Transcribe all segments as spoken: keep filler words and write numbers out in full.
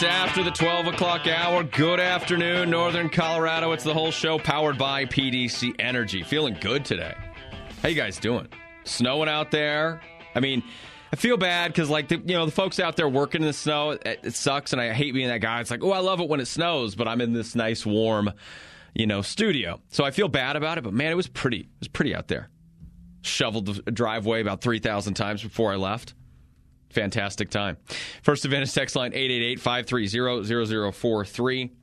minutes after the twelve o'clock hour. Good afternoon, Northern Colorado. It's the whole show powered by P D C Energy. Feeling good today. How you guys doing? Snowing out there? I mean, I feel bad because, like, the, you know, the folks out there working in the snow, it, it sucks, and I hate being that guy. It's like, oh, I love it when it snows, but I'm in this nice, warm, you know, studio. So I feel bad about it, but, man, it was pretty. It was pretty out there. Shoveled the driveway about three thousand times before I left. Fantastic time. First Advantage text line eight eight eight, five three zero, zero zero four three.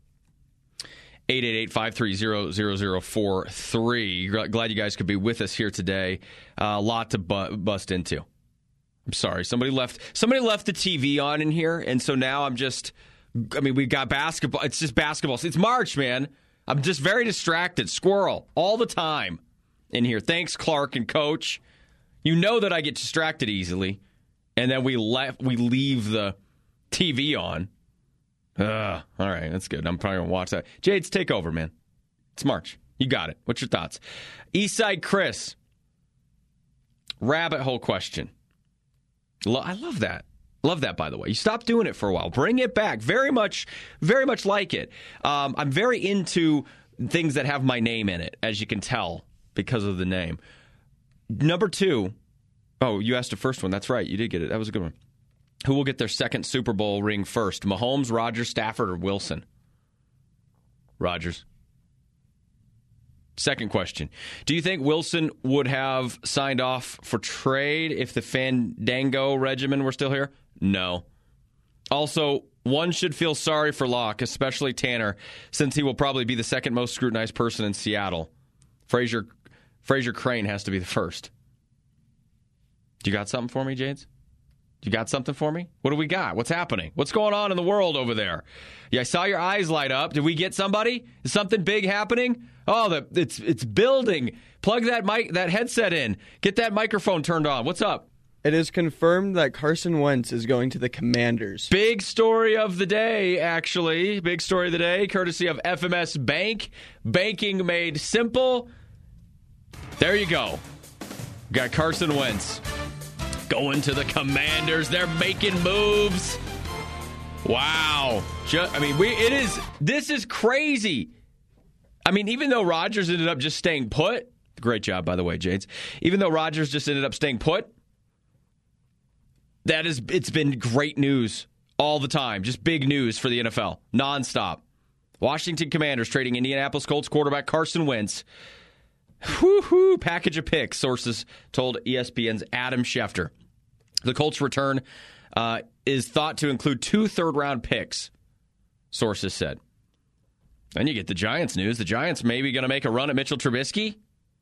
eight eight eight, five three zero, zero zero four three. Glad you guys could be with us here today. Uh, a lot to bu- bust into. I'm sorry. Somebody left somebody left the T V on in here, and so now I'm just, I mean, we've got basketball. It's just basketball. It's March, man. I'm just very distracted. Squirrel all the time in here. Thanks, Clark and Coach. You know that I get distracted easily. And then we left. We leave the T V on. Uh, all right, that's good. I'm probably going to watch that. Jades, take over, man. It's March. You got it. What's your thoughts? Eastside Chris. Rabbit hole question. Lo- I love that. Love that, by the way. You stopped doing it for a while. Bring it back. Very much, very much like it. Um, I'm very into things that have my name in it, as you can tell, because of the name. Number two. Oh, you asked the first one. That's right. You did get it. That was a good one. Who will get their second Super Bowl ring first? Mahomes, Rodgers, Stafford, or Wilson? Rodgers. Second question. Do you think Wilson would have signed off for trade if the Fandango regimen were still here? No. Also, one should feel sorry for Locke, especially Tanner, since he will probably be the second most scrutinized person in Seattle. Frazier, Frazier Crane has to be the first. You got something for me, Jades? You got something for me? What do we got? What's happening? What's going on in the world over there? Yeah, I saw your eyes light up. Did we get somebody? Is something big happening? Oh, the, it's it's building. Plug that mic, that headset in. Get that microphone turned on. What's up? It is confirmed that Carson Wentz is going to the Commanders. Big story of the day, actually. Big story of the day, courtesy of F M S Bank. Banking made simple. There you go. Got Carson Wentz. Going to the Commanders. They're making moves. Wow. Just, I mean, we it is this is crazy. I mean, even though Rodgers ended up just staying put, great job, by the way, Jades. Even though Rodgers just ended up staying put, that is it's been great news all the time. Just big news for the N F L. Nonstop. Washington Commanders trading Indianapolis Colts quarterback Carson Wentz. Woo-hoo, package of picks, sources told E S P N's Adam Schefter. The Colts' return uh, is thought to include two third-round picks, sources said. Then you get the Giants news. The Giants maybe going to make a run at Mitchell Trubisky.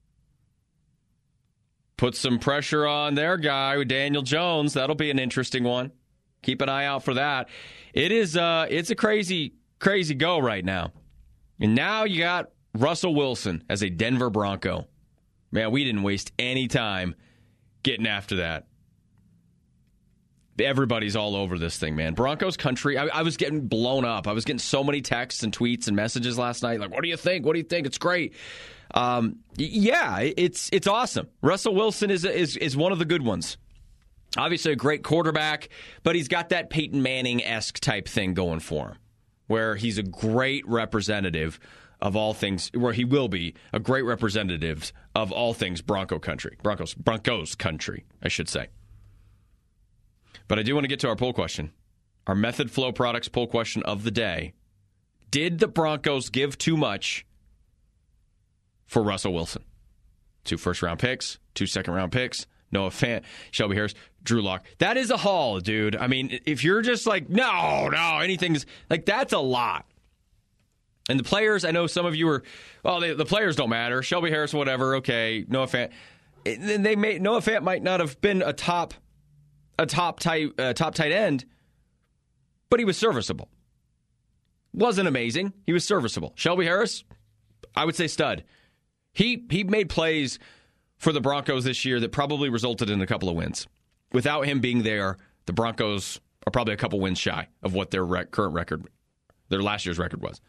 Put some pressure on their guy, Daniel Jones. That'll be an interesting one. Keep an eye out for that. It is uh, it's a crazy, crazy go right now. And now you got Russell Wilson as a Denver Bronco. Man, we didn't waste any time getting after that. Everybody's all over this thing, man. Broncos country. I, I was getting blown up. I was getting so many texts and tweets and messages last night. Like, what do you think? What do you think? It's great. Um, yeah, it's it's awesome. Russell Wilson is is is one of the good ones. Obviously a great quarterback, but he's got that Peyton Manning-esque type thing going for him, where he's a great representative of all things, where he will be a great representative of all things Bronco country. Broncos, Broncos country, I should say. But I do want to get to our poll question. Our Method Flow Products poll question of the day. Did the Broncos give too much for Russell Wilson? Two first-round picks, two second-round picks, Noah Fant, Shelby Harris, Drew Lock. That is a haul, dude. I mean, if you're just like, no, no, anything's like, that's a lot. And the players, I know some of you are, well, they, the players don't matter. Shelby Harris, whatever, okay, Noah Fant. Then they may Noah Fant might not have been a top, a top tight, uh, top tight end, but he was serviceable. Wasn't amazing. He was serviceable. Shelby Harris, I would say stud. He he made plays for the Broncos this year that probably resulted in a couple of wins. Without him being there, the Broncos are probably a couple wins shy of what their rec- current record, their last year's record was.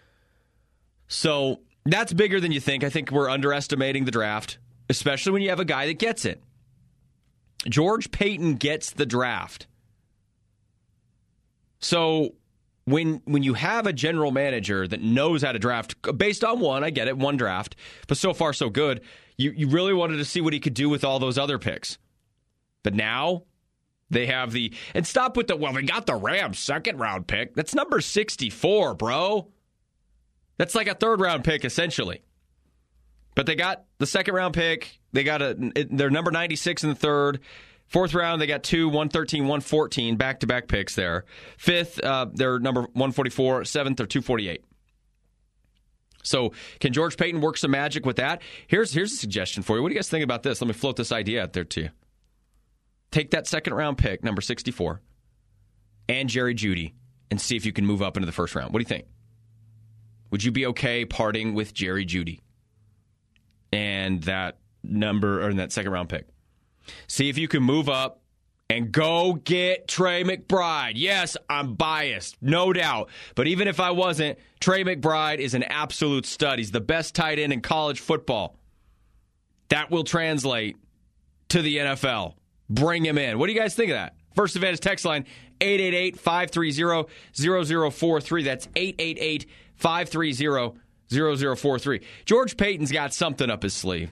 So that's bigger than you think. I think we're underestimating the draft, especially when you have a guy that gets it. George Paton gets the draft. So when when you have a general manager that knows how to draft based on one, I get it, one draft, but so far so good, you, you really wanted to see what he could do with all those other picks. But now they have the, and stop with the, well, they got the Rams second round pick. That's number sixty-four, bro. That's like a third round pick, essentially. But they got the second round pick. They got a, they're number ninety-six in the third. Fourth round, they got two, one thirteen, one fourteen, back-to-back picks there. Fifth, uh, they're number one forty-four. Seventh, they're two forty-eight. So can George Paton work some magic with that? Here's here's a suggestion for you. What do you guys think about this? Let me float this idea out there to you. Take that second-round pick, number sixty-four, and Jerry Jeudy, and see if you can move up into the first round. What do you think? Would you be okay parting with Jerry Jeudy and that number, or that second-round pick? See if you can move up and go get Trey McBride. Yes, I'm biased, no doubt. But even if I wasn't, Trey McBride is an absolute stud. He's the best tight end in college football. That will translate to the N F L. Bring him in. What do you guys think of that? First Advantage text line, eight eight eight, five three zero, zero zero four three. That's eight eight eight, five three zero, zero zero four three. George Paton's got something up his sleeve.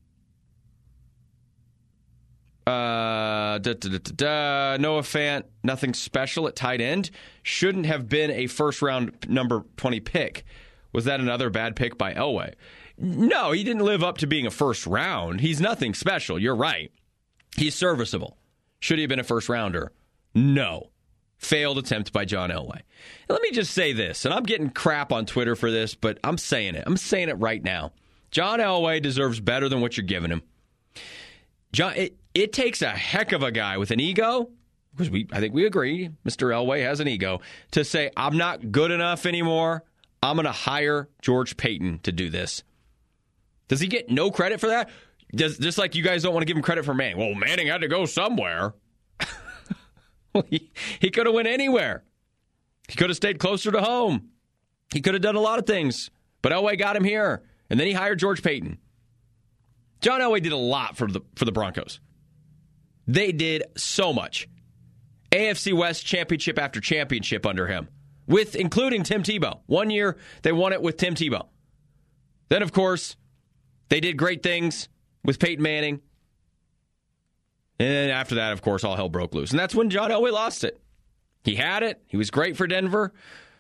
Uh, da, da, da, da, da. Noah Fant, nothing special at tight end. Shouldn't have been a first-round number twenty pick. Was that another bad pick by Elway? No, he didn't live up to being a first round. He's nothing special. You're right. He's serviceable. Should he have been a first-rounder? No. Failed attempt by John Elway. And let me just say this, and I'm getting crap on Twitter for this, but I'm saying it. I'm saying it right now. John Elway deserves better than what you're giving him. John, it, it takes a heck of a guy with an ego, because we, I think we agree, Mister Elway has an ego, to say, I'm not good enough anymore. I'm going to hire George Paton to do this. Does he get no credit for that? Does, just like you guys don't want to give him credit for Manning. Well, Manning had to go somewhere. well, he, he could have went anywhere. He could have stayed closer to home. He could have done a lot of things. But Elway got him here. And then he hired George Paton. John Elway did a lot for the for the Broncos. They did so much. A F C West championship after championship under him, with including Tim Tebow. One year, they won it with Tim Tebow. Then, of course, they did great things with Peyton Manning. And then after that, of course, all hell broke loose. And that's when John Elway lost it. He had it. He was great for Denver.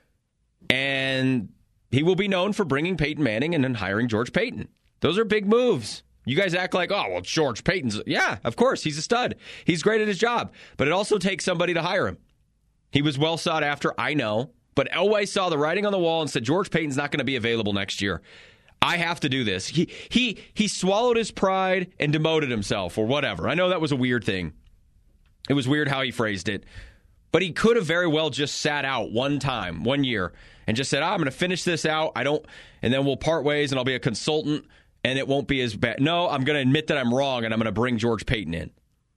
And he will be known for bringing Peyton Manning and then hiring George Paton. Those are big moves. You guys act like, oh, well, George Paton's... Yeah, of course, he's a stud. He's great at his job. But it also takes somebody to hire him. He was well sought after, I know. But Elway saw the writing on the wall and said, George Paton's not going to be available next year. I have to do this. He he he swallowed his pride and demoted himself or whatever. I know that was a weird thing. It was weird how he phrased it. But he could have very well just sat out one time, one year, and just said, oh, I'm going to finish this out. I don't... And then we'll part ways and I'll be a consultant. And it won't be as bad. No, I'm going to admit that I'm wrong, and I'm going to bring George Paton in.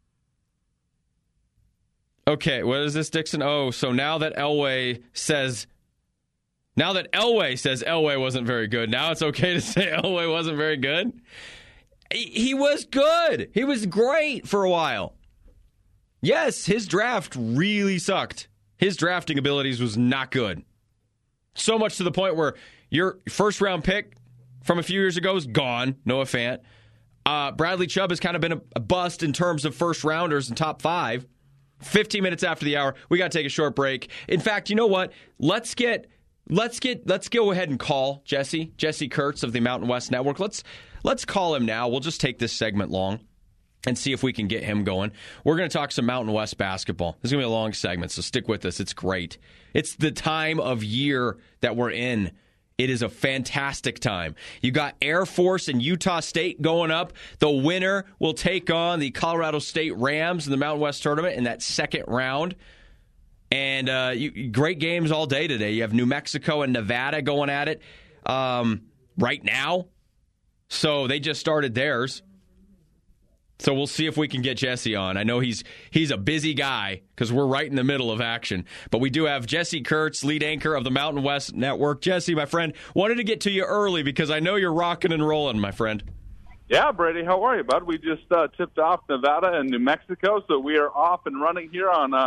Okay, what is this, Dixon? Oh, so now that Elway says, now that Elway says Elway wasn't very good, now it's okay to say Elway wasn't very good? He, he was good. He was great for a while. Yes, his draft really sucked. His drafting abilities was not good. So much to the point where your first-round pick from a few years ago is gone, Noah Fant. Uh, Bradley Chubb has kind of been a, a bust in terms of first-rounders and top five. fifteen minutes after the hour, we got to take a short break. In fact, you know what? Let's get let's get let's go ahead and call Jesse, Jesse Kurtz of the Mountain West Network. Let's let's call him now. We'll just take this segment long and see if we can get him going. We're going to talk some Mountain West basketball. This is going to be a long segment, so stick with us. It's great. It's the time of year that we're in. It is a fantastic time. You got Air Force and Utah State going up. The winner will take on the Colorado State Rams in the Mountain West Tournament in that second round. And uh, you, great games all day today. You have New Mexico and Nevada going at it um, right now. So they just started theirs. So we'll see if we can get Jesse on. I know he's he's a busy guy because we're right in the middle of action. But we do have Jesse Kurtz, lead anchor of the Mountain West Network. Jesse, my friend, wanted to get to you early because I know you're rocking and rolling, my friend. Yeah, Brady, how are you, bud? We just uh, tipped off Nevada and New Mexico, so we are off and running here on uh,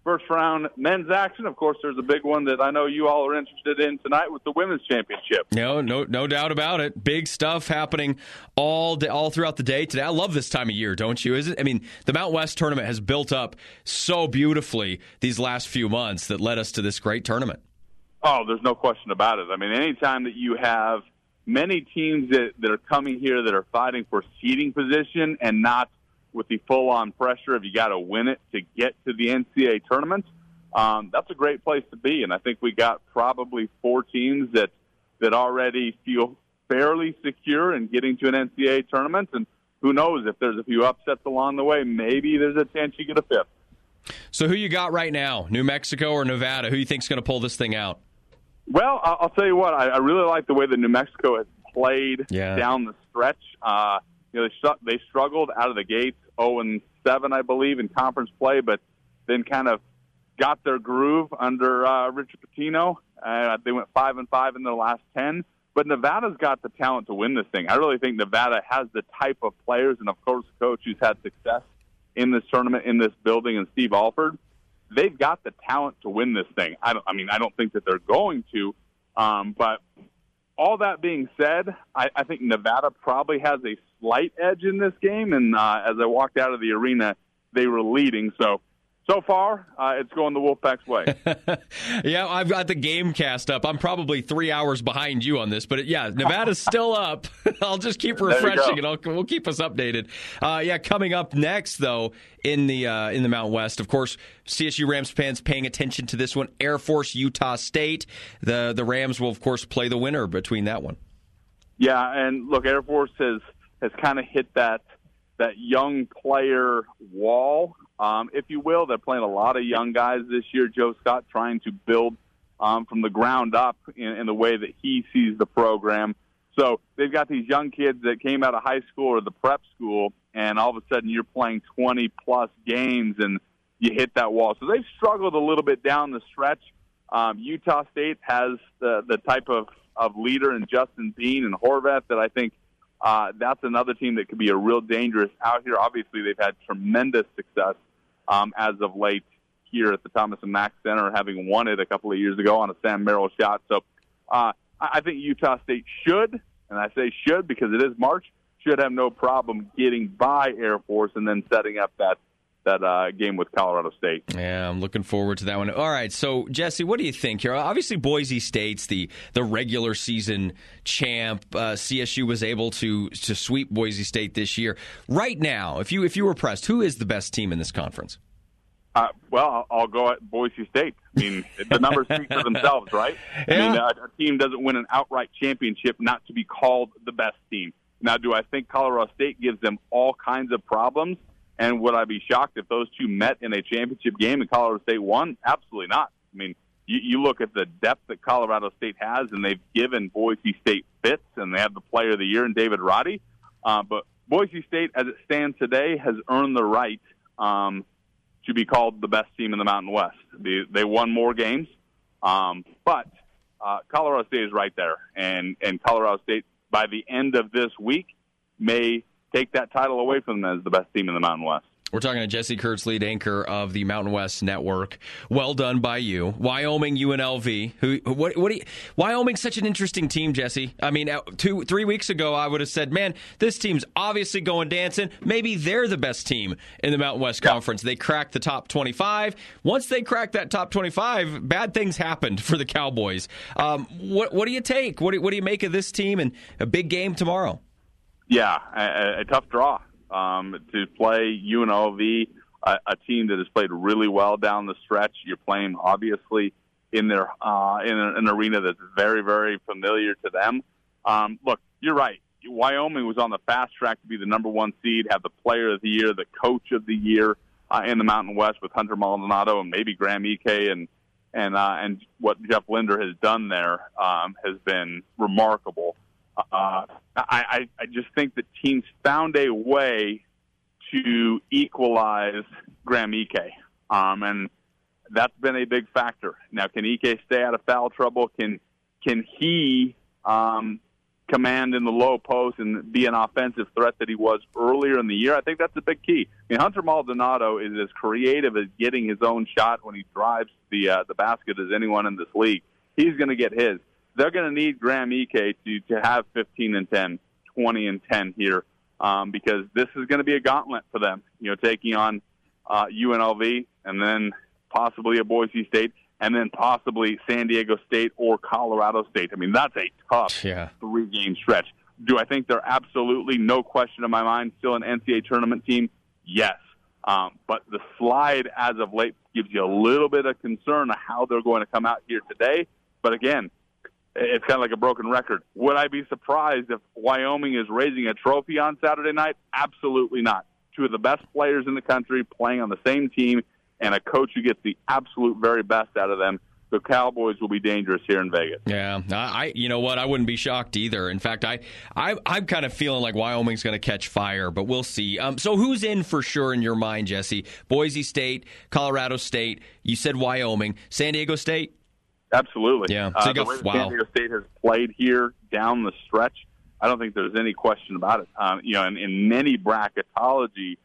first round men's action. Of course, there's a big one that I know you all are interested in tonight with the women's championship. No, no, no doubt about it. Big stuff happening all day, all throughout the day today. I love this time of year, don't you? Is it? I mean, the Mountain West tournament has built up so beautifully these last few months that led us to this great tournament. Oh, there's no question about it. I mean, anytime that you have many teams that, that are coming here that are fighting for seeding position and not with the full-on pressure of you got to win it to get to the N C double A tournament, um, that's a great place to be. And I think we got probably four teams that that already feel fairly secure in getting to an N C double A tournament. And who knows, if there's a few upsets along the way, maybe there's a chance you get a fifth. So who you got right now, New Mexico or Nevada? Who you think's going to pull this thing out? Well, I'll tell you what, I, I really like the way that New Mexico has played yeah. down the stretch. Uh, you know, they, they struggled out of the gates, oh and seven, I believe, in conference play, but then kind of got their groove under uh, Richard Pitino. Uh, they went five and five in their last ten. But Nevada's got the talent to win this thing. I really think Nevada has the type of players, and of course, the coach who's had success in this tournament, in this building, and Steve Alford. They've got the talent to win this thing. I don't. I mean, I don't think that they're going to, um, but all that being said, I, I think Nevada probably has a slight edge in this game. And uh, as I walked out of the arena, they were leading. So, so far, uh, it's going the Wolfpack's way. Yeah, I've got the game cast up. I'm probably three hours behind you on this, but yeah, Nevada's still up. I'll just keep refreshing it. I'll, we'll keep us updated. Uh, yeah, coming up next though in the uh, in the Mountain West, of course, C S U Rams fans paying attention to this one. Air Force, Utah State. The the Rams will of course play the winner between that one. Yeah, and look, Air Force has has kind of hit that that young player wall. Um, if you will. They're playing a lot of young guys this year. Joe Scott trying to build um, from the ground up in, in the way that he sees the program. So they've got these young kids that came out of high school or the prep school, and all of a sudden you're playing twenty-plus games and you hit that wall. So they've struggled a little bit down the stretch. Um, Utah State has the, the type of, of leader in Justin Bean and Horvath that I think uh, that's another team that could be a real dangerous out here. Obviously, they've had tremendous success Um, as of late here at the Thomas and Mack Center, having won it a couple of years ago on a Sam Merrill shot. So uh, I think Utah State should, and I say should because it is March, should have no problem getting by Air Force and then setting up that that uh, game with Colorado State. Yeah, I'm looking forward to that one. All right, so Jesse, what do you think here? Obviously, Boise State's the the regular season champ. Uh, C S U was able to to sweep Boise State this year. Right now, if you if you were pressed, who is the best team in this conference? Uh, well, I'll go at Boise State. I mean, the numbers speak for themselves, right? Yeah. I mean, a, a team doesn't win an outright championship not to be called the best team. Now, do I think Colorado State gives them all kinds of problems? And would I be shocked if those two met in a championship game and Colorado State won? Absolutely not. I mean, you, you look at the depth that Colorado State has, and they've given Boise State fits, and they have the player of the year in David Roddy. Uh, but Boise State, as it stands today, has earned the right um, to be called the best team in the Mountain West. They, they won more games, um, but uh, Colorado State is right there. And, and Colorado State, by the end of this week, may take that title away from them as the best team in the Mountain West. We're talking to Jesse Kurtz, lead anchor of the Mountain West Network. Well done by you. Wyoming, U N L V. Who? What? What? Do you, Wyoming's such an interesting team, Jesse. I mean, two, three weeks ago, I would have said, "Man, this team's obviously going dancing. Maybe they're the best team in the Mountain West yeah. Conference." They cracked the top twenty-five. Once they cracked that top twenty-five, bad things happened for the Cowboys. Um, what? What do you take? What do, what do you make of this team and a big game tomorrow? Yeah, a, a tough draw. Um, to play U N L V, a, a team that has played really well down the stretch. You're playing, obviously, in their uh, in an, an arena that's very, very familiar to them. Um, look, you're right. Wyoming was on the fast track to be the number one seed, have the player of the year, the coach of the year uh, in the Mountain West with Hunter Maldonado and maybe Graham Ike, and and uh, and what Jeff Linder has done there um, has been remarkable. Uh, I, I just think that teams found a way to equalize Graham Ike, um, and that's been a big factor. Now, can Ike stay out of foul trouble? Can can he um, command in the low post and be an offensive threat that he was earlier in the year. I think that's a big key. I mean, Hunter Maldonado is as creative as getting his own shot when he drives the uh, the basket as anyone in this league. He's going to get his. They're going to need Graham Ike to, to have fifteen and ten, twenty and ten here um, because this is going to be a gauntlet for them, you know, taking on uh, U N L V and then possibly a Boise State and then possibly San Diego State or Colorado State. I mean, that's a tough yeah. three-game stretch. Do I think they're absolutely, no question in my mind, still an N C double A tournament team? Yes. Um, but the slide as of late gives you a little bit of concern of how they're going to come out here today. But again, it's kind of like a broken record. Would I be surprised if Wyoming is raising a trophy on Saturday night? Absolutely not. Two of the best players in the country playing on the same team and a coach who gets the absolute very best out of them. The Cowboys will be dangerous here in Vegas. Yeah, I, you know what? I wouldn't be shocked either. In fact, I, I I'm kind of feeling like Wyoming's going to catch fire, but we'll see. Um, so who's in for sure in your mind, Jesse? Boise State, Colorado State. You said Wyoming, San Diego State. Absolutely. Yeah. Uh, so the go, way that wow. San Diego State has played here down the stretch, I don't think there's any question about it. Um, you know, in, in many bracketology,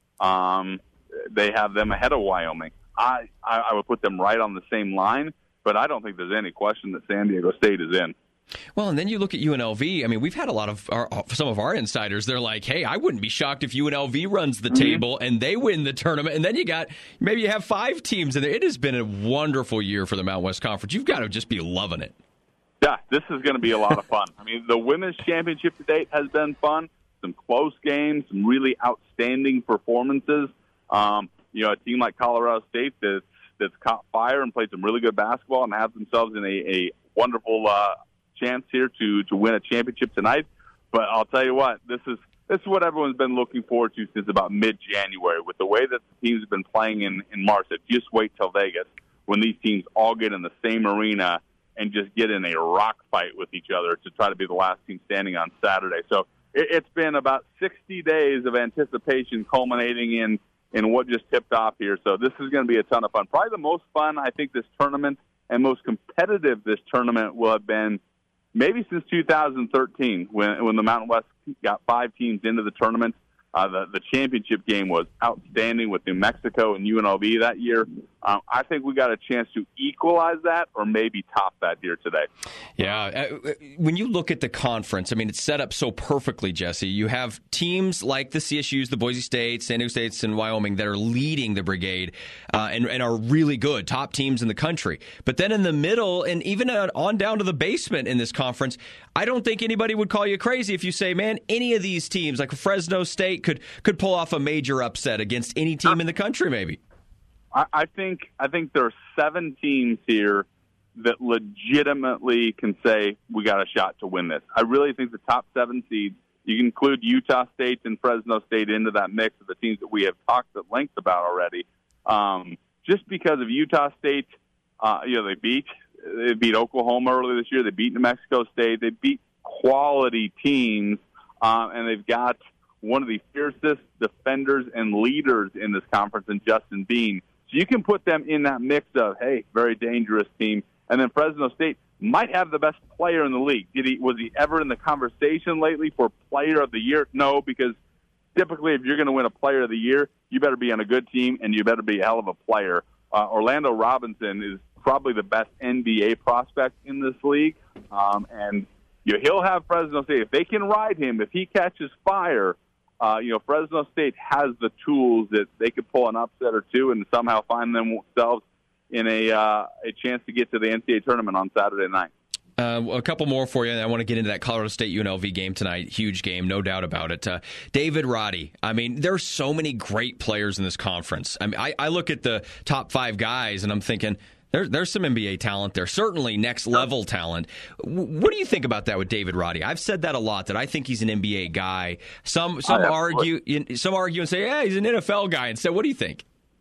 um, they have them ahead of Wyoming. I, I, I would put them right on the same line, but I don't think there's any question that San Diego State is in. Well, and then you look at U N L V. I mean, we've had a lot of our, some of our insiders. They're like, hey, I wouldn't be shocked if U N L V runs the mm-hmm. table and they win the tournament. And then you got, maybe you have five teams in there. It has been a wonderful year for the Mountain West Conference. You've got to just be loving it. Yeah, this is going to be a lot of fun. I mean, the women's championship to date has been fun. Some close games, some really outstanding performances. Um, you know, a team like Colorado State that's, that's caught fire and played some really good basketball and have themselves in a, a wonderful uh, chance here to, to win a championship tonight. But I'll tell you what, this is this is what everyone's been looking forward to since about mid-January. With the way that the teams have been playing in, in March, just wait till Vegas when these teams all get in the same arena and just get in a rock fight with each other to try to be the last team standing on Saturday. So it, it's been about sixty days of anticipation culminating in in what just tipped off here. So this is going to be a ton of fun. Probably the most fun, I think, this tournament and most competitive this tournament will have been maybe since two thousand thirteen when when the Mountain West got five teams into the tournament. Uh, the, the championship game was outstanding with New Mexico and U N L V that year. Um, I think we got a chance to equalize that or maybe top that here today. Yeah. Uh, when you look at the conference, I mean, it's set up so perfectly, Jesse. You have teams like the C S Us, the Boise State, San Diego States, and Wyoming that are leading the brigade uh, and, and are really good, top teams in the country. But then in the middle and even on down to the basement in this conference, I don't think anybody would call you crazy if you say, man, any of these teams, like Fresno State, could could pull off a major upset against any team in the country, maybe. I, I think I think there are seven teams here that legitimately can say we got a shot to win this. I really think the top seven seeds, you can include Utah State and Fresno State into that mix of the teams that we have talked at length about already. Um, just because of Utah State, uh, you know, they beat they beat Oklahoma earlier this year. They beat New Mexico State. They beat quality teams, uh, and they've got one of the fiercest defenders and leaders in this conference in Justin Bean. So you can put them in that mix of, hey, very dangerous team. And then Fresno State might have the best player in the league. Did he? Was he ever in the conversation lately for player of the year? No, because typically if you're going to win a player of the year, you better be on a good team and you better be a hell of a player. Uh, Orlando Robinson is probably the best N B A prospect in this league. Um, and you know, he'll have Fresno State. If they can ride him, if he catches fire, Uh, you know, Fresno State has the tools that they could pull an upset or two and somehow find themselves in a uh, a chance to get to the N C double A tournament on Saturday night. Uh, a couple more for you, and I want to get into that Colorado State U N L V game tonight. Huge game, no doubt about it. Uh, David Roddy. I mean, there's so many great players in this conference. I mean, I, I look at the top five guys, and I'm thinking, There, there's some N B A talent there, certainly next-level talent. W- what do you think about that with David Roddy? I've said that a lot, that I think he's an N B A guy. Some some I argue some argue and say, yeah, he's an N F L guy. And so what do you think?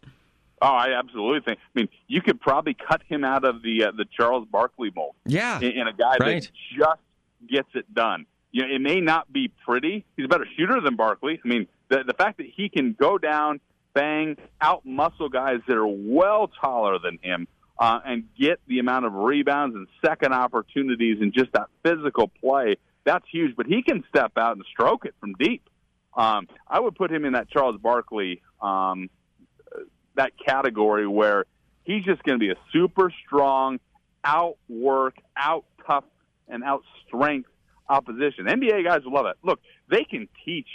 Oh, I absolutely think. I mean, you could probably cut him out of the uh, the Charles Barkley mold. Yeah. In, in a guy right. that just gets it done. You know, it may not be pretty. He's a better shooter than Barkley. I mean, the, the fact that he can go down, bang, out-muscle guys that are well taller than him, Uh, and get the amount of rebounds and second opportunities and just that physical play. that's huge. But he can step out and stroke it from deep. Um, I would put him in that Charles Barkley, um, that category where he's just going to be a super strong, outwork, out-tough, and out-strength opposition. N B A guys will love it. Look, they can teach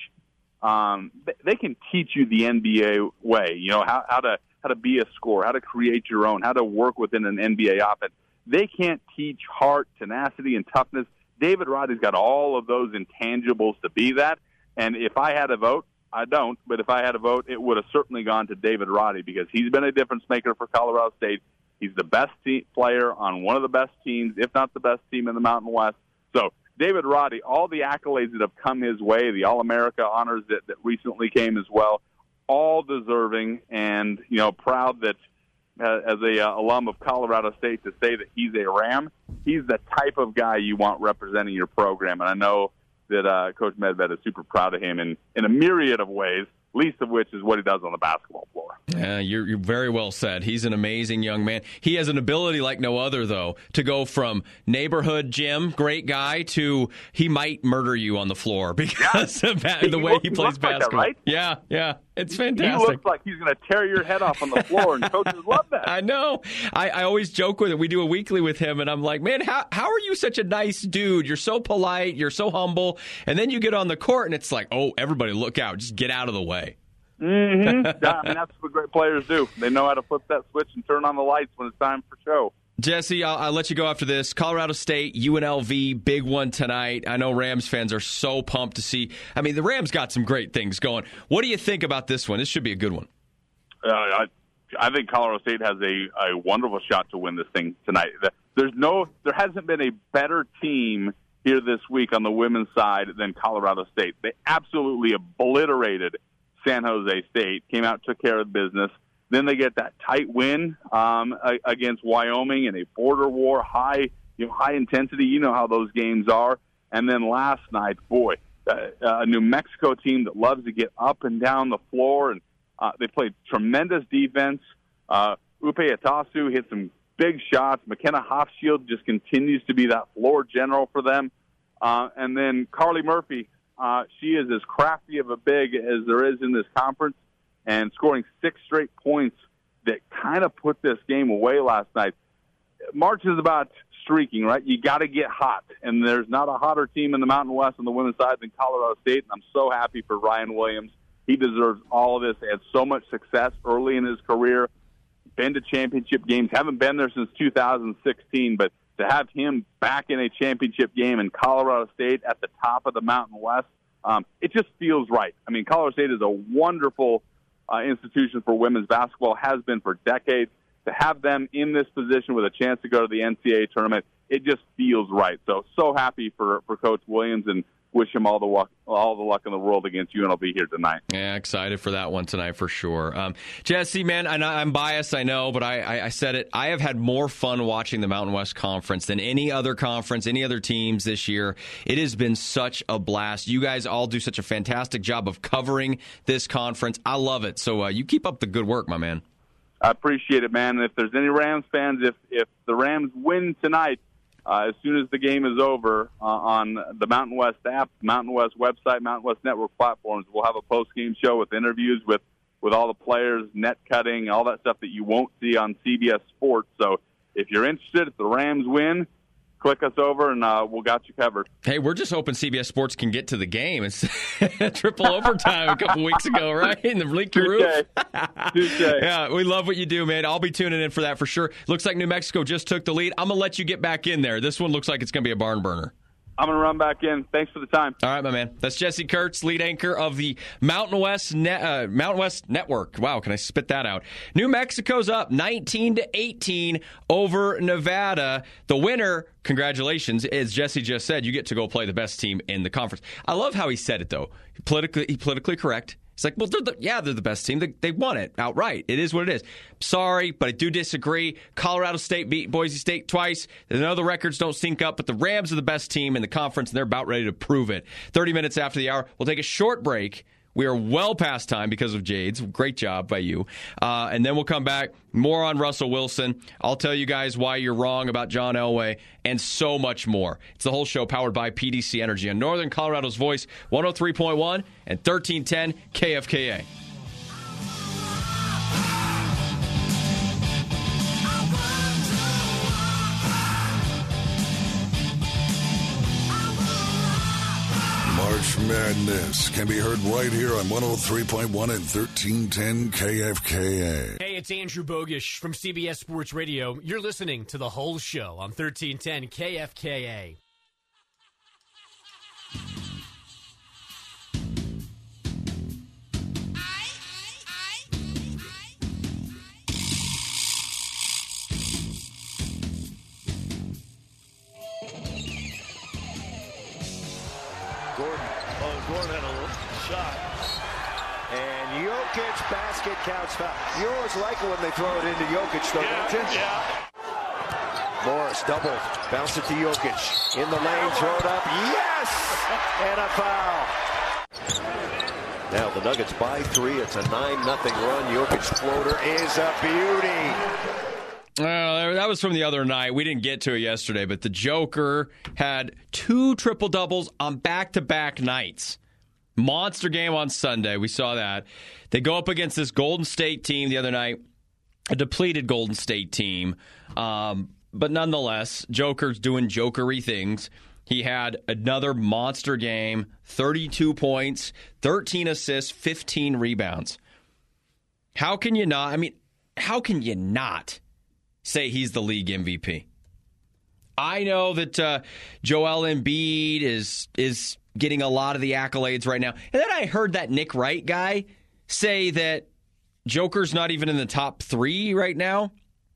um, they can teach you the N B A way, you know, how, how to how to be a scorer, how to create your own, how to work within an N B A offense. They can't teach heart, tenacity, and toughness. David Roddy's got all of those intangibles to be that. And if I had a vote, I don't, but if I had a vote, it would have certainly gone to David Roddy because he's been a difference maker for Colorado State. He's the best team player on one of the best teams, if not the best team in the Mountain West. So David Roddy, all the accolades that have come his way, the All-America honors that, that recently came as well, all deserving and, you know, proud that uh, as a uh, alum of Colorado State to say that he's a Ram. He's the type of guy you want representing your program. And I know that uh, Coach Medved is super proud of him in, in a myriad of ways, least of which is what he does on the basketball floor. Yeah, you're, you're very well said. He's an amazing young man. He has an ability like no other, though, to go from neighborhood Jim, great guy, to he might murder you on the floor because yeah. of that, the way he, he plays basketball. Like that, right? Yeah, yeah. It's fantastic. He looks like he's going to tear your head off on the floor, and coaches love that. I know. I, I always joke with it. We do a weekly with him, and I'm like, man, how how are you such a nice dude? You're so polite. You're so humble. And then you get on the court, and it's like, oh, everybody look out. Just get out of the way. Mm-hmm. Yeah, I mean, that's what great players do. They know how to flip that switch and turn on the lights when it's time for show. Jesse, I'll, I'll let you go after this. Colorado State, U N L V, big one tonight. I know Rams fans are so pumped to see. I mean, the Rams got some great things going. What do you think about this one? This should be a good one. Uh, I, I think Colorado State has a, a wonderful shot to win this thing tonight. There's no, there hasn't been a better team here this week on the women's side than Colorado State. They absolutely obliterated San Jose State, came out, took care of business. Then they get that tight win um, against Wyoming in a border war, high, you know, high intensity. You know how those games are. And then last night, boy, uh, a New Mexico team that loves to get up and down the floor, and uh, they played tremendous defense. Uh, Upe Atasu hit some big shots. McKenna Hofschild just continues to be that floor general for them. Uh, and then Carly Murphy, uh, she is as crafty of a big as there is in this conference, and scoring six straight points that kind of put this game away last night. March is about streaking, right? You got to get hot, and there's not a hotter team in the Mountain West on the women's side than Colorado State, and I'm so happy for Ryan Williams. He deserves all of this. He had so much success early in his career, been to championship games, haven't been there since two thousand sixteen, but to have him back in a championship game in Colorado State at the top of the Mountain West, um, it just feels right. I mean, Colorado State is a wonderful Uh, institution for women's basketball, has been for decades. To have them in this position with a chance to go to the N C double A tournament, it just feels right. So, so happy for, for Coach Williams, and wish him all the luck, all the luck in the world against U N L V here tonight. Yeah, excited for that one tonight for sure. Um, Jesse, man, I know, I'm biased, I know, but I, I, I said it. I have had more fun watching the Mountain West Conference than any other conference, any other teams this year. It has been such a blast. You guys all do such a fantastic job of covering this conference. I love it. So uh, you keep up the good work, my man. I appreciate it, man. If there's any Rams fans, if if the Rams win tonight, Uh, as soon as the game is over uh, on the Mountain West app, Mountain West website, Mountain West Network platforms, we'll have a post-game show with interviews with, with all the players, net cutting, all that stuff that you won't see on C B S Sports. So if you're interested, if the Rams win, click us over, and uh, we'll got you covered. Hey, we're just hoping C B S Sports can get to the game. It's triple overtime a couple weeks ago, right? In the leaky roof. Yeah, we love what you do, man. I'll be tuning in for that for sure. Looks like New Mexico just took the lead. I'm going to let you get back in there. This one looks like it's going to be a barn burner. I'm going to run back in. Thanks for the time. All right, my man. That's Jesse Kurtz, lead anchor of the Mountain West Net, uh, Mountain West Network. Wow, can I spit that out? New Mexico's up nineteen to eighteen over Nevada. The winner, congratulations, as Jesse just said, you get to go play the best team in the conference. I love how he said it, though. Politically, politically correct. It's like, well, they're the, yeah, they're the best team. They, they won it outright. It is what it is. Sorry, but I do disagree. Colorado State beat Boise State twice. I know the records don't sync up, but the Rams are the best team in the conference, and they're about ready to prove it. thirty minutes after the hour, we'll take a short break. We are well past time because of Jade's. Great job by you. Uh, and then we'll come back. More on Russell Wilson. I'll tell you guys why you're wrong about John Elway and so much more. It's the whole show powered by P D C Energy on Northern Colorado's Voice, one oh three point one and thirteen ten K F K A. March Madness can be heard right here on one oh three point one and thirteen ten K F K A. Hey, it's Andrew Bogish from C B S Sports Radio. You're listening to The Whole Show on thirteen ten K F K A. Gordon had a shot. And Jokic basket counts foul. You always like it when they throw it into Jokic, though, yeah, don't you? Yeah. Morris double. Bounce it to Jokic. In the lane, throw it up. Yes! And a foul. Now the Nuggets by three. It's a nine nothing run. Jokic's floater is a beauty. Uh, that was from the other night. We didn't get to it yesterday, but the Joker had two triple-doubles on back-to-back nights. Monster game on Sunday. We saw that. They go up against this Golden State team the other night, a depleted Golden State team. Um, but nonetheless, Joker's doing jokery things. He had another monster game, thirty-two points, thirteen assists, fifteen rebounds. How can you not? I mean, how can you not say he's the league M V P? I know that uh, Joel Embiid is is getting a lot of the accolades right now. And then I heard that Nick Wright guy say that Joker's not even in the top three right now.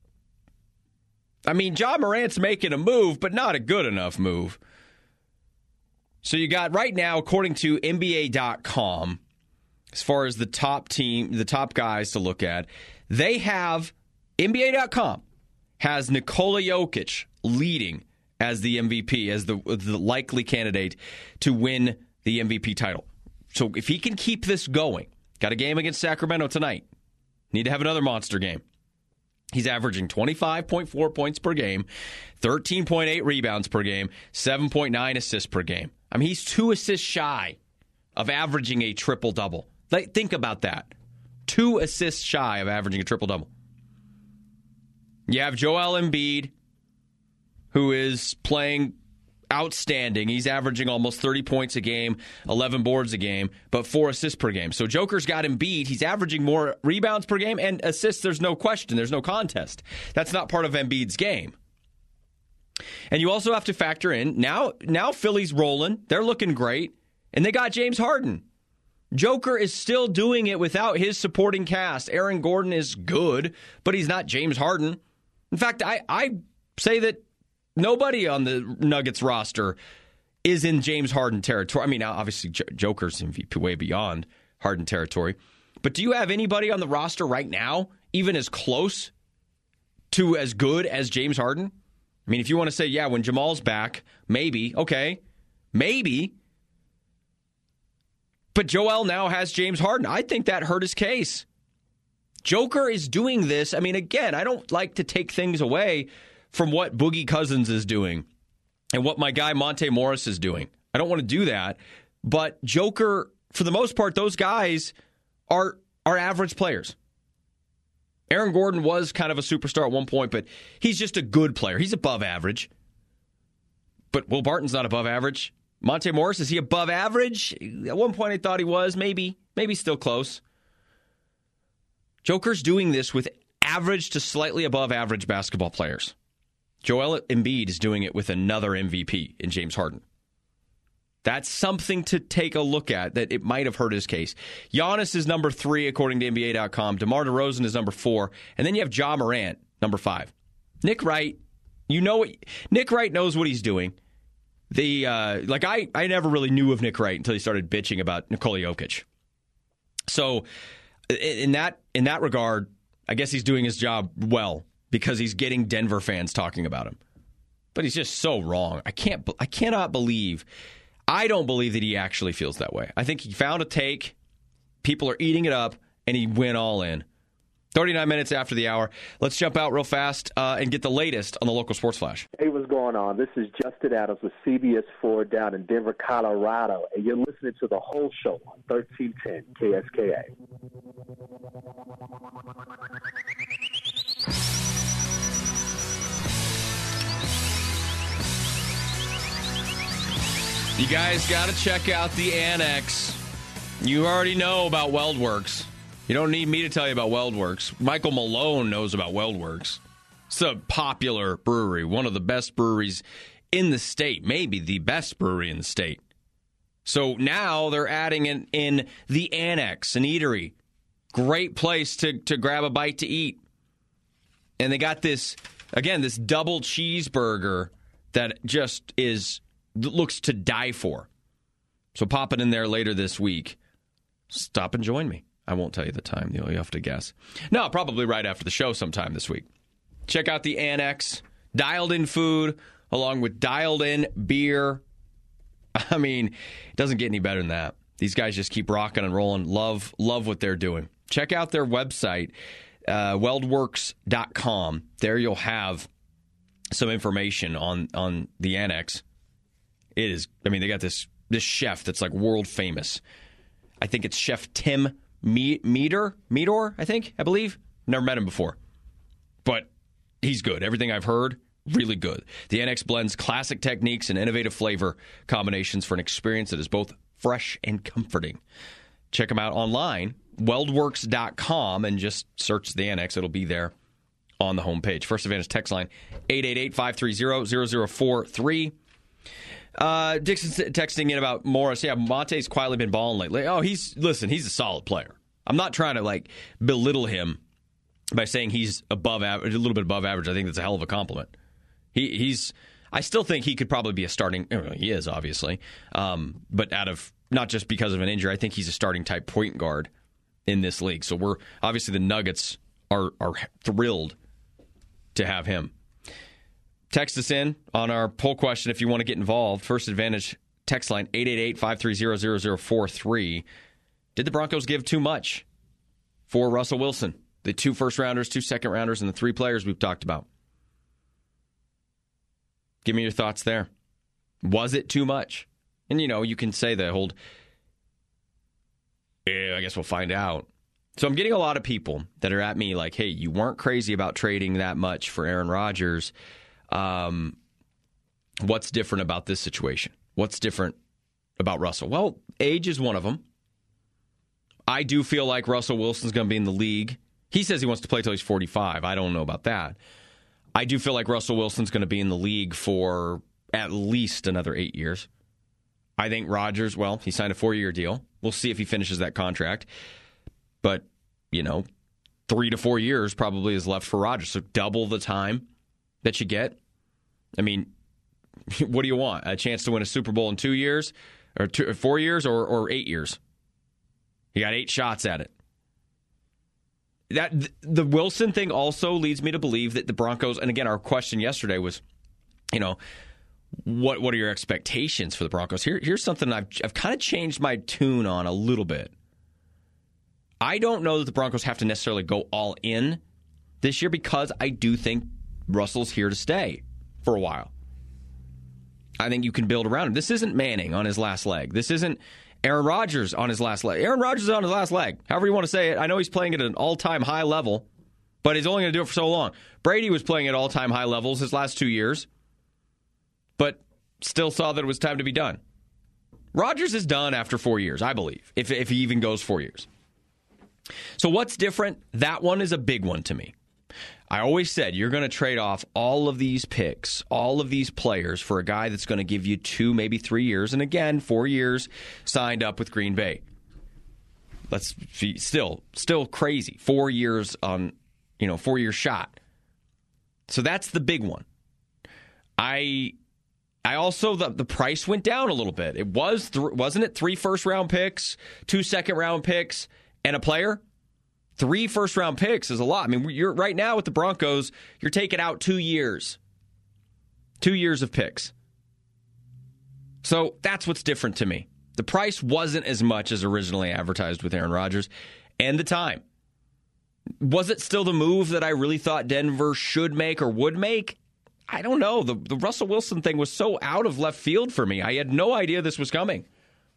I mean, Ja Morant's making a move, but not a good enough move. So you got right now, according to N B A dot com, as far as the top team, the top guys to look at, they have, N B A dot com has Nikola Jokic leading as the M V P, as the, the likely candidate to win the M V P title. So if he can keep this going, got a game against Sacramento tonight, need to have another monster game. He's averaging twenty-five point four points per game, thirteen point eight rebounds per game, seven point nine assists per game. I mean, he's two assists shy of averaging a triple-double. Like, think about that. Two assists shy of averaging a triple-double. You have Joel Embiid, who is playing outstanding. He's averaging almost thirty points a game, eleven boards a game, but four assists per game. So Joker's got Embiid. He's averaging more rebounds per game and assists. There's no question. There's no contest. That's not part of Embiid's game. And you also have to factor in, now, now Philly's rolling. They're looking great. And they got James Harden. Joker is still doing it without his supporting cast. Aaron Gordon is good, but he's not James Harden. In fact, I, I say that nobody on the Nuggets roster is in James Harden territory. I mean, obviously, J- Joker's M V P way beyond Harden territory. But do you have anybody on the roster right now, even as close to as good as James Harden? I mean, if you want to say, yeah, when Jamal's back, maybe, okay, maybe. But Joel now has James Harden. I think that hurt his case. Joker is doing this. I mean, again, I don't like to take things away from what Boogie Cousins is doing and what my guy Monte Morris is doing. I don't want to do that. But Joker, for the most part, those guys are are average players. Aaron Gordon was kind of a superstar at one point, but he's just a good player. He's above average. But Will Barton's not above average. Monte Morris, is he above average? At one point I thought he was. Maybe. Maybe still close. Joker's doing this with average to slightly above average basketball players. Joel Embiid is doing it with another M V P in James Harden. That's something to take a look at, that it might have hurt his case. Giannis is number three, according to N B A dot com. DeMar DeRozan is number four. And then you have Ja Morant, number five. Nick Wright, you know what? Nick Wright knows what he's doing. The uh, like I, I never really knew of Nick Wright until he started bitching about Nikola Jokic. So in that in that regard, I guess he's doing his job well because he's getting Denver fans talking about him. But he's just so wrong. I can't I cannot believe I don't believe that he actually feels that way. I think he found a take people are eating it up, and he went all in. thirty-nine minutes after the hour. Let's jump out real fast uh, and get the latest on the local sports flash. Hey, what's going on? This is Justin Adams with C B S four down in Denver, Colorado, and you're listening to The Whole Show on thirteen ten K S K A. You guys got to check out the Annex. You already know about WeldWorks. You don't need me to tell you about WeldWorks. Michael Malone knows about WeldWorks. It's a popular brewery, one of the best breweries in the state, maybe the best brewery in the state. So now they're adding in, in the Annex, an eatery. Great place to, to grab a bite to eat. And they got this, again, this double cheeseburger that just is looks to die for. So pop it in there later this week. Stop and join me. I won't tell you the time. You know, you have to guess. No, probably right after the show sometime this week. Check out the Annex. Dialed in food along with dialed in beer. I mean, it doesn't get any better than that. These guys just keep rocking and rolling. Love, love what they're doing. Check out their website, uh, weldworks dot com. There you'll have some information on, on the Annex. It is, I mean, they got this this chef that's like world famous. I think it's Chef Tim Me- Meador, Meador, I think, I believe. Never met him before. But he's good. Everything I've heard, really good. The Annex blends classic techniques and innovative flavor combinations for an experience that is both fresh and comforting. Check them out online, weldworks dot com, and just search the Annex. It'll be there on the homepage. First Advantage text line, eight eight eight, five three zero, zero zero four three. Uh, Dixon's texting in about Morris. Yeah, Monte's quietly been balling lately. Oh, he's, listen, he's a solid player. I'm not trying to, like, belittle him by saying he's above average, a little bit above average. I think that's a hell of a compliment. He, he's, I still think he could probably be a starting, he is, obviously, um, but out of, not just because of an injury, I think he's a starting type point guard in this league. So we're, obviously the Nuggets are, are thrilled to have him. Text us in on our poll question if you want to get involved. First Advantage text line, eight eight eight, five three zero, zero zero four three. Did the Broncos give too much for Russell Wilson? The two first-rounders, two second-rounders, and the three players we've talked about. Give me your thoughts there. Was it too much? And, you know, you can say the whole, yeah, I guess we'll find out. So I'm getting a lot of people that are at me like, hey, you weren't crazy about trading that much for Aaron Rodgers. Um, what's different about this situation? What's different about Russell? Well, age is one of them. I do feel like Russell Wilson's going to be in the league. He says he wants to play till he's forty-five. I don't know about that. I do feel like Russell Wilson's going to be in the league for at least another eight years. I think Rodgers, well, he signed a four-year deal. We'll see if he finishes that contract. But, you know, three to four years probably is left for Rodgers. So double the time that you get. I mean, what do you want? A chance to win a Super Bowl in two years? Or two, four years or, or eight years? You got eight shots at it. That the Wilson thing also leads me to believe that the Broncos, and again, our question yesterday was, you know, what what are your expectations for the Broncos? Here, here's something I've I've kind of changed my tune on a little bit. I don't know that the Broncos have to necessarily go all in this year because I do think Russell's here to stay for a while. I think you can build around him. This isn't Manning on his last leg. This isn't Aaron Rodgers on his last leg. Aaron Rodgers is on his last leg. However you want to say it. I know he's playing at an all-time high level, but he's only going to do it for so long. Brady was playing at all-time high levels his last two years, but still saw that it was time to be done. Rodgers is done after four years, I believe, if if he even goes four years. So what's different? That one is a big one to me. I always said you're going to trade off all of these picks, all of these players for a guy that's going to give you two, maybe three years. And again, four years signed up with Green Bay. Let's see, still, still crazy. Four years on, you know, four year shot. So that's the big one. I, I also the the price went down a little bit. It was th- wasn't it three first round picks, two second round picks, and a player. Three first-round picks is a lot. I mean, you're right now with the Broncos, you're taking out two years. Two years of picks. So that's what's different to me. The price wasn't as much as originally advertised with Aaron Rodgers, and the time. Was it still the move that I really thought Denver should make or would make? I don't know. The, the Russell Wilson thing was so out of left field for me. I had no idea this was coming.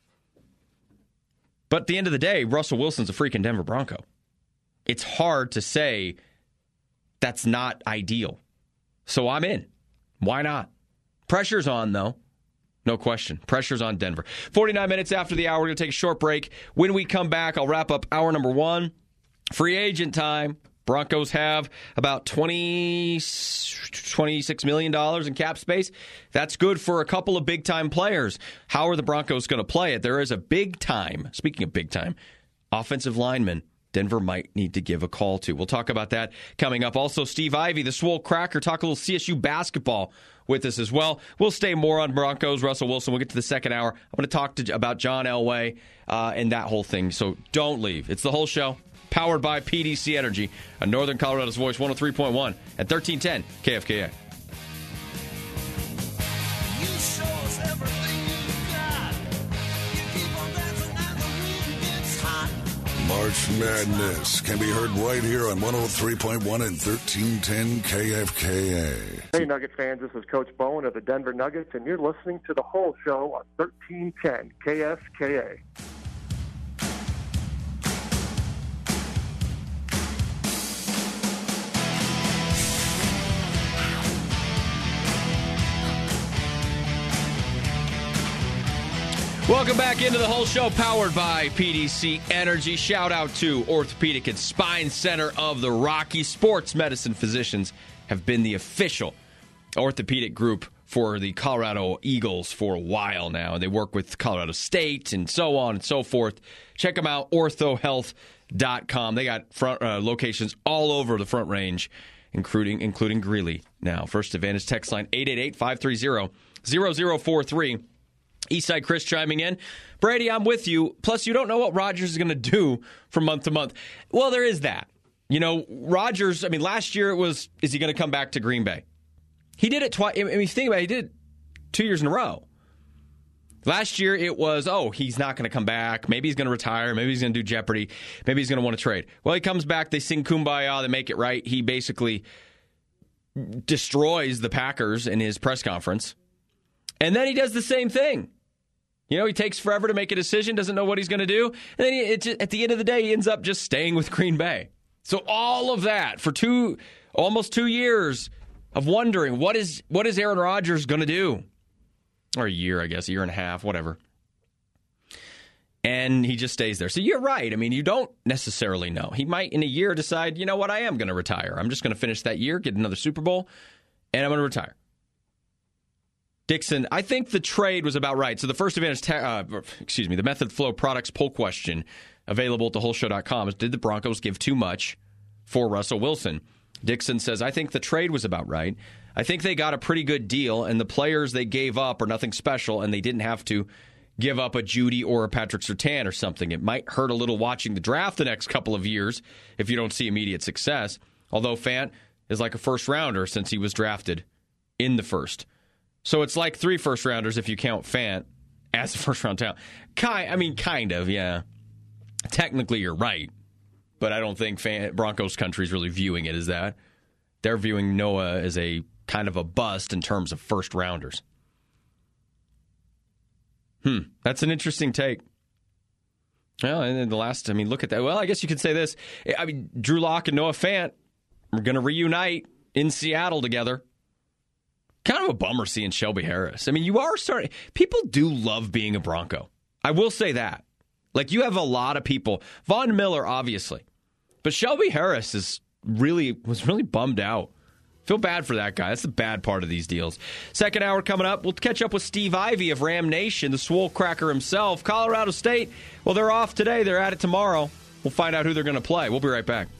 But at the end of the day, Russell Wilson's a freaking Denver Bronco. It's hard to say that's not ideal. So I'm in. Why not? Pressure's on, though. No question. Pressure's on Denver. forty-nine minutes after the hour, we're going to take a short break. When we come back, I'll wrap up hour number one. Free agent time. Broncos have about twenty, twenty-six million dollars in cap space. That's good for a couple of big-time players. How are the Broncos going to play it? There is a big-time, speaking of big-time, offensive lineman Denver might need to give a call to. We'll talk about that coming up. Also, Steve Ivey, the Swole Cracker, talk a little C S U basketball with us as well. We'll stay more on Broncos, Russell Wilson. We'll get to the second hour. I'm going to talk to, about John Elway uh, and that whole thing. So don't leave. It's the whole show. Powered by P D C Energy, a Northern Colorado's Voice, one oh three point one at thirteen ten K F K A. March Madness can be heard right here on one oh three point one and thirteen ten K F K A. Hey, Nugget fans, this is Coach Bowen of the Denver Nuggets, and you're listening to the whole show on thirteen ten K F K A. Welcome back into the whole show, powered by P D C Energy. Shout out to Orthopedic and Spine Center of the Rockies. Sports medicine physicians have been the official orthopedic group for the Colorado Eagles for a while now. They work with Colorado State and so on and so forth. Check them out, ortho health dot com. They got front uh, locations all over the Front Range, including including Greeley now. First Advantage text line eight eight eight, five three zero, zero zero four three. Eastside Chris chiming in. Brady, I'm with you. Plus, you don't know what Rodgers is going to do from month to month. Well, there is that. You know, Rodgers, I mean, last year it was, is he going to come back to Green Bay? He did it twice. I mean, think about it. He did it two years in a row. Last year it was, oh, he's not going to come back. Maybe he's going to retire. Maybe he's going to do Jeopardy. Maybe he's going to want to trade. Well, he comes back. They sing Kumbaya. They make it right. He basically destroys the Packers in his press conference. And then he does the same thing. You know, he takes forever to make a decision, doesn't know what he's going to do. And then he, it just, at the end of the day, he ends up just staying with Green Bay. So all of that for two, almost two years of wondering, what is what is Aaron Rodgers going to do? Or a year, I guess, a year and a half, whatever. And he just stays there. So you're right. I mean, you don't necessarily know. He might in a year decide, you know what, I am going to retire. I'm just going to finish that year, get another Super Bowl, and I'm going to retire. Dixon, I think the trade was about right. So the First Advantage, ta- uh, excuse me, the Method Flow Products poll question available at the whole show dot com is, did the Broncos give too much for Russell Wilson? Dixon says, I think the trade was about right. I think they got a pretty good deal, and the players they gave up are nothing special, and they didn't have to give up a Judy or a Patrick Surtain or something. It might hurt a little watching the draft the next couple of years if you don't see immediate success, although Fant is like a first-rounder since he was drafted in the first. So it's like three first-rounders if you count Fant as a first-round talent. Kind, I mean, kind of, yeah. Technically, you're right. But I don't think Fant, Broncos country is really viewing it as that. They're viewing Noah as a kind of a bust in terms of first-rounders. Hmm, that's an interesting take. Well, and then the last, I mean, look at that. Well, I guess you could say this. I mean, Drew Lock and Noah Fant are going to reunite in Seattle together. Kind of a bummer seeing Shelby Harris. I mean, you are starting... People do love being a Bronco. I will say that. Like, you have a lot of people. Von Miller, obviously. But Shelby Harris is really was really bummed out. Feel bad for that guy. That's the bad part of these deals. Second hour coming up. We'll catch up with Steve Ivey of Ram Nation, the Swole Cracker himself. Colorado State, well, they're off today. They're at it tomorrow. We'll find out who they're going to play. We'll be right back.